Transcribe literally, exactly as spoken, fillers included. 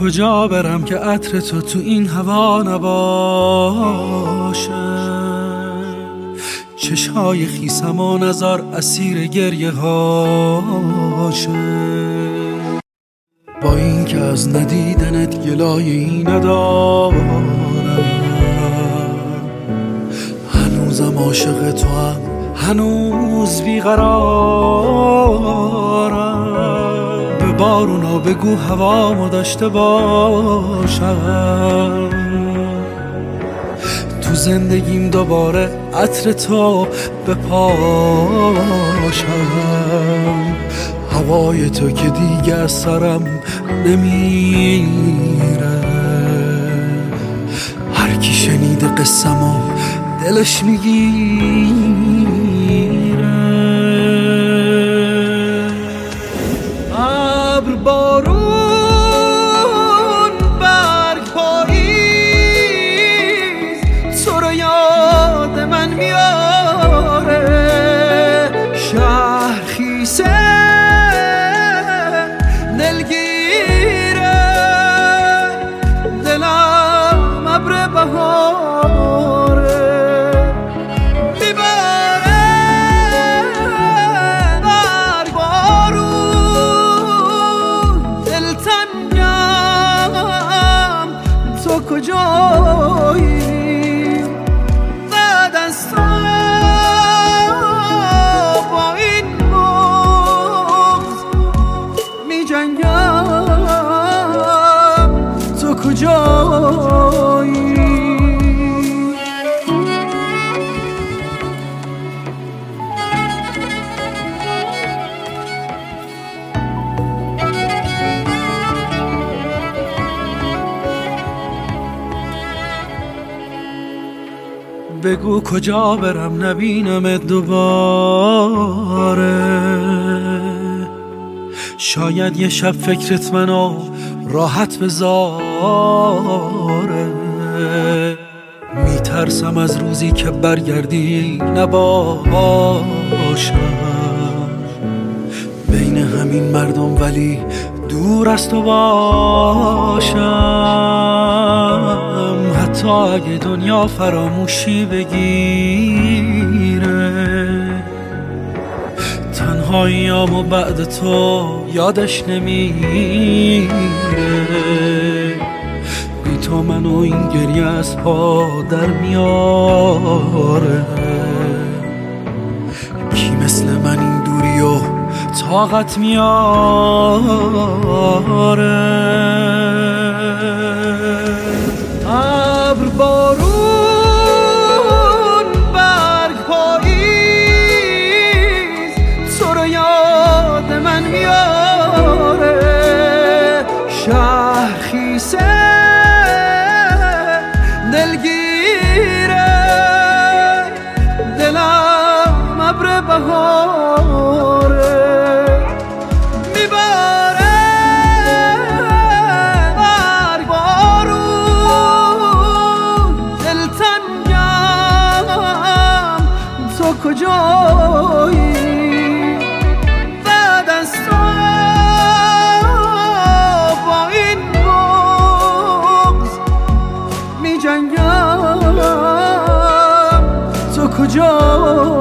کجا برم که عطر تو تو این هوا نباشه؟ چشای خیسم و نظر اسیر گریه هاشه. با این که از ندیدنت گلایی ندارم، هنوزم عاشق تو هم، هنوز بیقرارم. به بارونا بگو هوامو داشته باشم، تو زندگیم دوباره عطر تو بپاشم. هوای تو که دیگه از سرم نمیره، هر کی شنیده قصه‌مو دلش میگیره. ابر بارون برگ پاییز تو رو یاد من میاره. شهر خیسه دلگیره، دلم ابر بهاره. میباره برگ بارون، دلتنگم تو کجایی؟ بعد از تو با این بغض می جنگم، تو کجایی؟ بگو کجا برم نبینم دوباره. شاید یه شب فکرت منو راحت بذاره. میترسم از روزی که برگردی نباشم بین همین مردم، ولی دور از تو باشم. حتی اگه دنیا فراموشی بگیره، تنهاییامو بعد تو یادش نمیره. بی تو منو این گریه از پا در میاره. کی مثل من این دوری و طاقت میاره؟ ابر بارون برگ پاییز تو رو یاد من میاره. شهر خیسه دلگیره، دلم ابر بهاره. میباره برگ بارون، دلتنگم تو کجایی؟ بعد از تو با این بغض می جنگم، تو کجایی؟